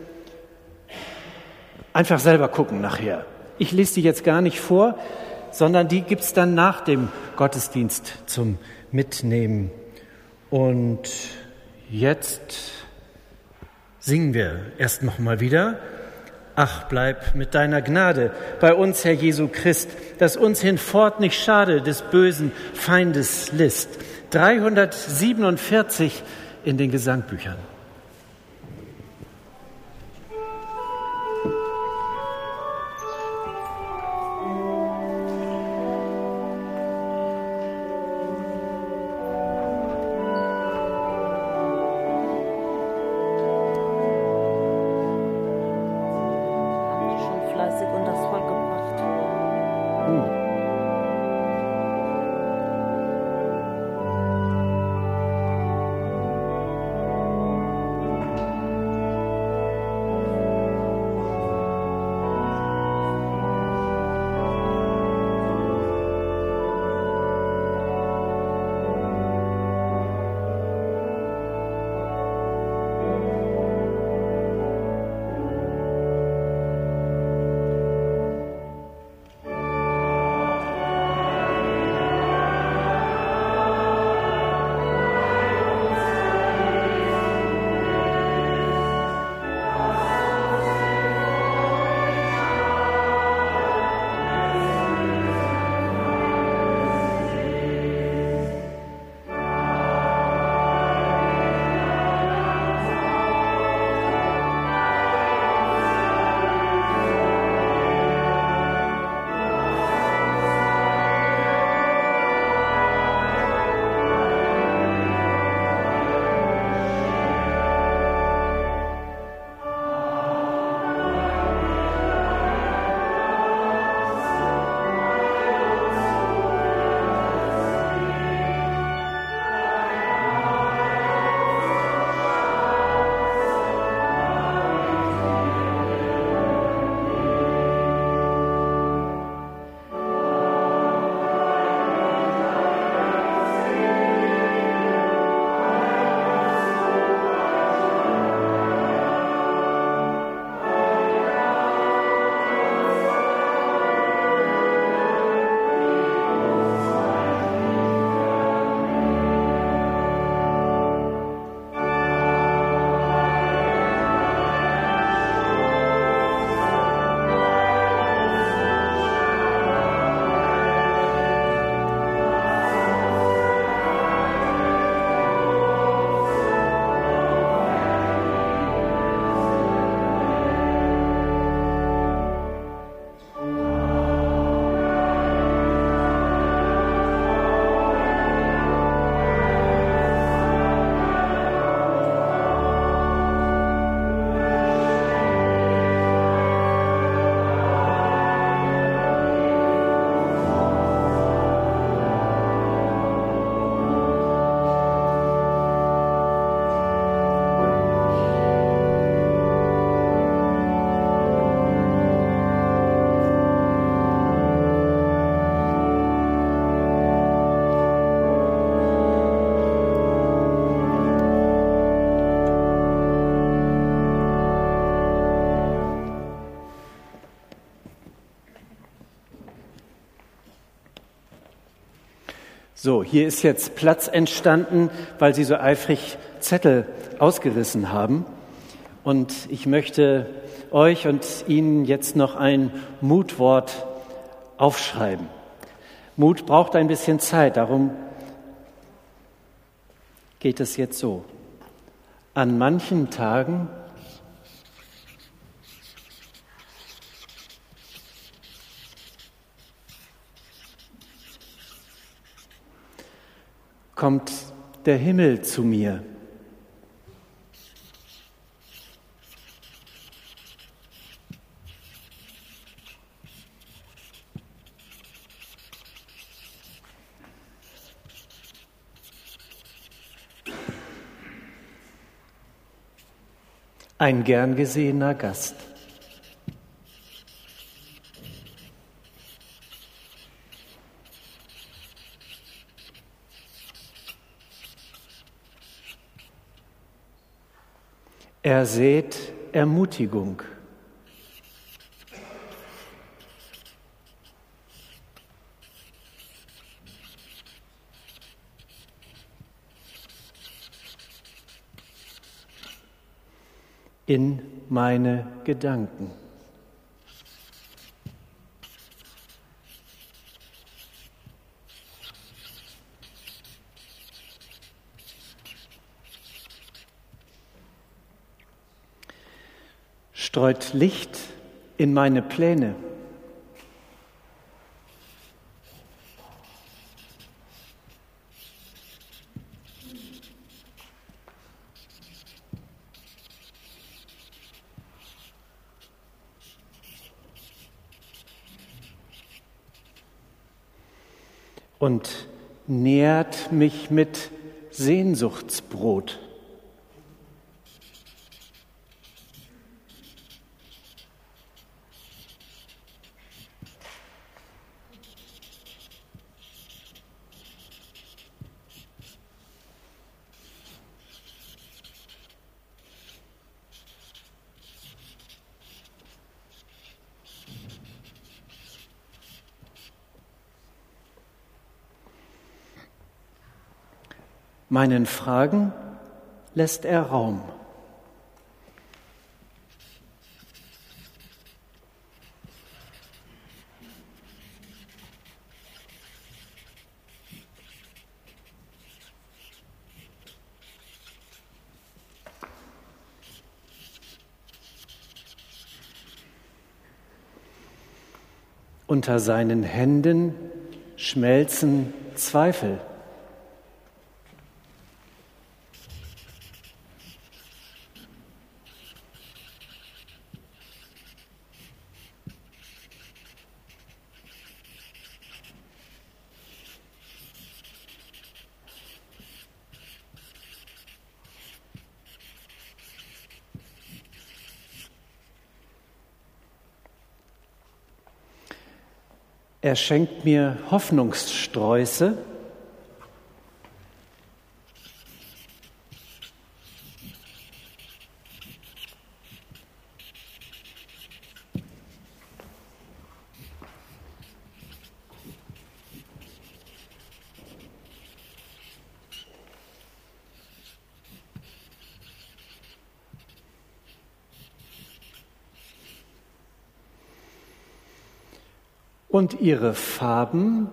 Einfach selber gucken nachher. Ich lese die jetzt gar nicht vor, sondern die gibt's dann nach dem Gottesdienst zum Mitnehmen. Und jetzt singen wir erst noch mal wieder. Ach, bleib mit deiner Gnade bei uns, Herr Jesu Christ, dass uns hinfort nicht schade des bösen Feindes List. dreihundertsiebenundvierzig in den Gesangbüchern. So, hier ist jetzt Platz entstanden, weil Sie so eifrig Zettel ausgerissen haben. Und ich möchte euch und Ihnen jetzt noch ein Mutwort aufschreiben. Mut braucht ein bisschen Zeit, darum geht es jetzt so. An manchen Tagen kommt der Himmel zu mir. Ein gern gesehener Gast. Er sät Ermutigung. In meine Gedanken. Streut Licht in meine Pläne. Und nährt mich mit Sehnsuchtsbrot. Meinen Fragen lässt er Raum. Unter seinen Händen schmelzen Zweifel. Er schenkt mir Hoffnungssträuße. Und ihre Farben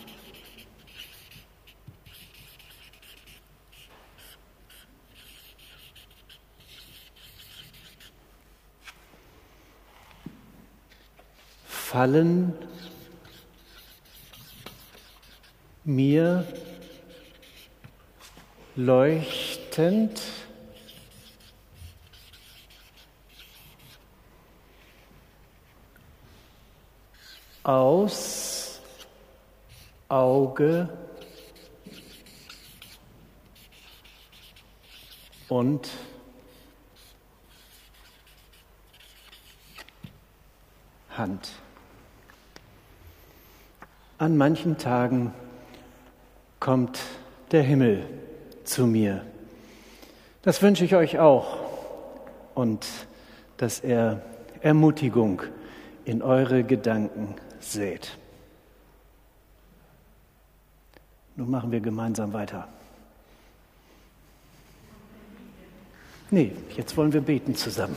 fallen mir leuchtend aus Auge und Hand. An manchen Tagen kommt der Himmel zu mir. Das wünsche ich euch auch und dass er Ermutigung in eure Gedanken sät. Nun machen wir gemeinsam weiter. Nee, jetzt wollen wir beten zusammen.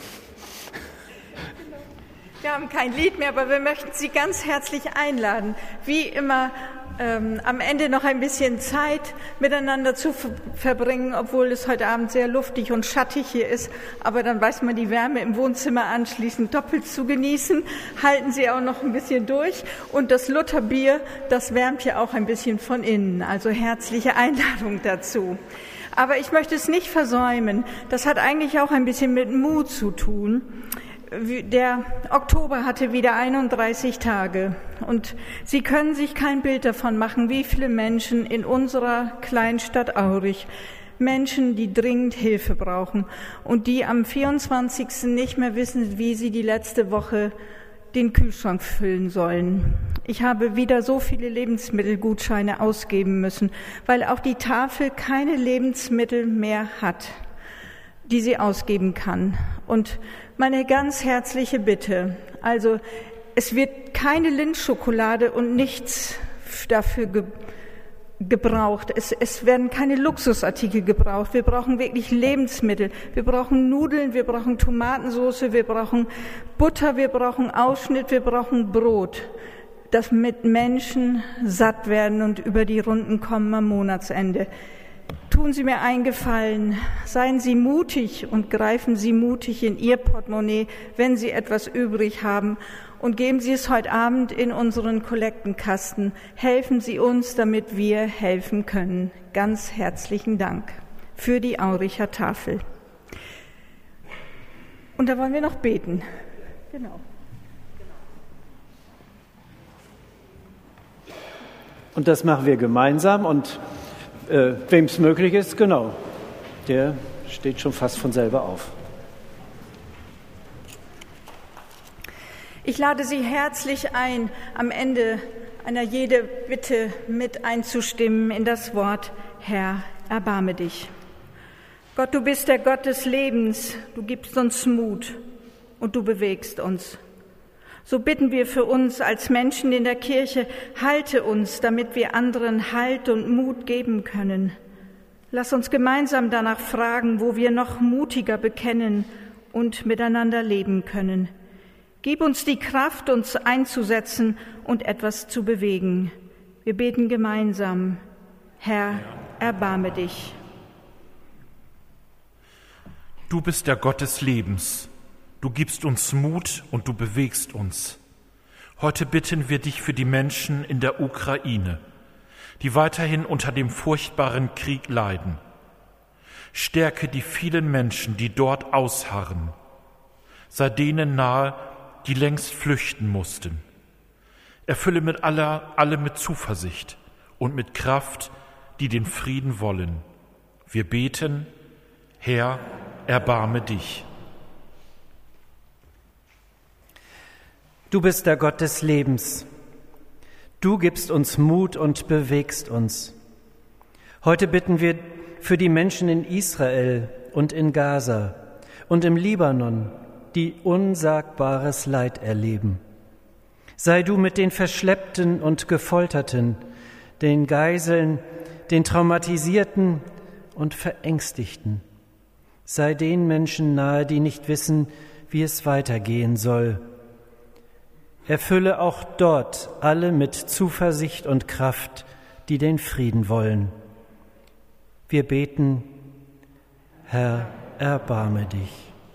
Wir haben kein Lied mehr, aber wir möchten Sie ganz herzlich einladen, wie immer ähm, am Ende noch ein bisschen Zeit miteinander zu ver- verbringen, obwohl es heute Abend sehr luftig und schattig hier ist. Aber dann weiß man die Wärme im Wohnzimmer anschließend doppelt zu genießen. Halten Sie auch noch ein bisschen durch. Und das Lutherbier, das wärmt ja auch ein bisschen von innen. Also herzliche Einladung dazu. Aber ich möchte es nicht versäumen. Das hat eigentlich auch ein bisschen mit Mut zu tun. Der Oktober hatte wieder einunddreißig Tage und Sie können sich kein Bild davon machen, wie viele Menschen in unserer Kleinstadt Aurich, Menschen, die dringend Hilfe brauchen und die am vierundzwanzigsten nicht mehr wissen, wie sie die letzte Woche den Kühlschrank füllen sollen. Ich habe wieder so viele Lebensmittelgutscheine ausgeben müssen, weil auch die Tafel keine Lebensmittel mehr hat, die sie ausgeben kann. Und meine ganz herzliche Bitte, also es wird keine Lindschokolade und nichts dafür ge- gebraucht. Es, es werden keine Luxusartikel gebraucht. Wir brauchen wirklich Lebensmittel. Wir brauchen Nudeln, wir brauchen Tomatensauce, wir brauchen Butter, wir brauchen Aufschnitt, wir brauchen Brot, damit Menschen satt werden und über die Runden kommen am Monatsende. Tun Sie mir einen Gefallen, seien Sie mutig und greifen Sie mutig in Ihr Portemonnaie, wenn Sie etwas übrig haben, und geben Sie es heute Abend in unseren Kollektenkasten. Helfen Sie uns, damit wir helfen können. Ganz herzlichen Dank für die Auricher Tafel. Und da wollen wir noch beten. Genau. Und das machen wir gemeinsam und Äh, wem es möglich ist, genau, der steht schon fast von selber auf. Ich lade Sie herzlich ein, am Ende einer jede Bitte mit einzustimmen in das Wort: Herr, erbarme dich. Gott, du bist der Gott des Lebens, du gibst uns Mut und du bewegst uns. So bitten wir für uns als Menschen in der Kirche, halte uns, damit wir anderen Halt und Mut geben können. Lass uns gemeinsam danach fragen, wo wir noch mutiger bekennen und miteinander leben können. Gib uns die Kraft, uns einzusetzen und etwas zu bewegen. Wir beten gemeinsam: Herr, erbarme dich. Du bist der Gott des Lebens. Du gibst uns Mut und du bewegst uns. Heute bitten wir dich für die Menschen in der Ukraine, die weiterhin unter dem furchtbaren Krieg leiden. Stärke die vielen Menschen, die dort ausharren. Sei denen nahe, die längst flüchten mussten. Erfülle mit aller, alle mit Zuversicht und mit Kraft, die den Frieden wollen. Wir beten: Herr, erbarme dich. Du bist der Gott des Lebens. Du gibst uns Mut und bewegst uns. Heute bitten wir für die Menschen in Israel und in Gaza und im Libanon, die unsagbares Leid erleben. Sei du mit den Verschleppten und Gefolterten, den Geiseln, den Traumatisierten und Verängstigten. Sei den Menschen nahe, die nicht wissen, wie es weitergehen soll. Erfülle auch dort alle mit Zuversicht und Kraft, die den Frieden wollen. Wir beten: Herr, erbarme dich.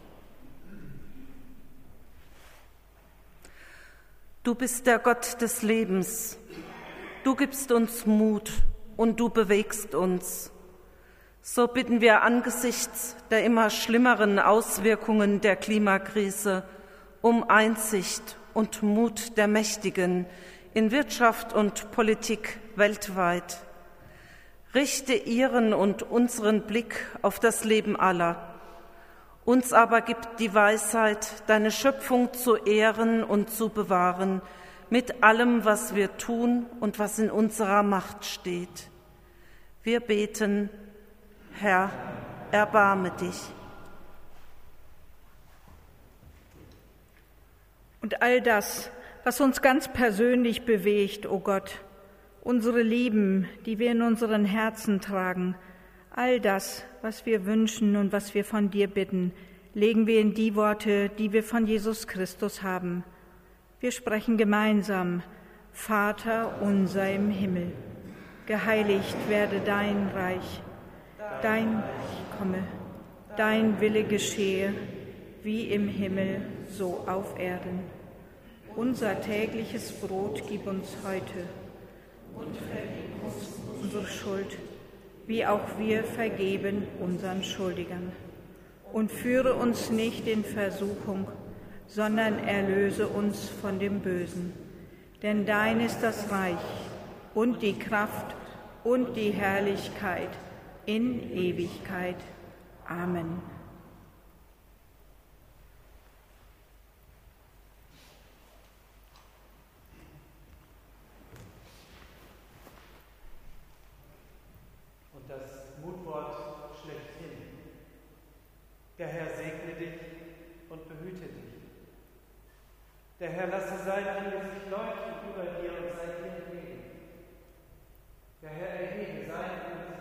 Du bist der Gott des Lebens. Du gibst uns Mut und du bewegst uns. So bitten wir angesichts der immer schlimmeren Auswirkungen der Klimakrise um Einsicht und Mut der Mächtigen in Wirtschaft und Politik weltweit. Richte ihren und unseren Blick auf das Leben aller. Uns aber gibt die Weisheit, deine Schöpfung zu ehren und zu bewahren, mit allem, was wir tun und was in unserer Macht steht. Wir beten: Herr, erbarme dich. Und all das, was uns ganz persönlich bewegt, o Gott, unsere Lieben, die wir in unseren Herzen tragen, all das, was wir wünschen und was wir von dir bitten, legen wir in die Worte, die wir von Jesus Christus haben. Wir sprechen gemeinsam: Vater unser im Himmel, geheiligt werde dein Reich, dein Reich komme, dein Wille geschehe, wie im Himmel, so auf Erden. Unser tägliches Brot gib uns heute und vergib uns unsere Schuld, wie auch wir vergeben unseren Schuldigern. Und führe uns nicht in Versuchung, sondern erlöse uns von dem Bösen. Denn dein ist das Reich und die Kraft und die Herrlichkeit in Ewigkeit. Amen. Und das Mutwort schlechthin. Der Herr segne dich und behüte dich. Der Herr lasse sein Angesicht leuchten über dir und sei dir gnädig. Der Herr erhebe sein Angesicht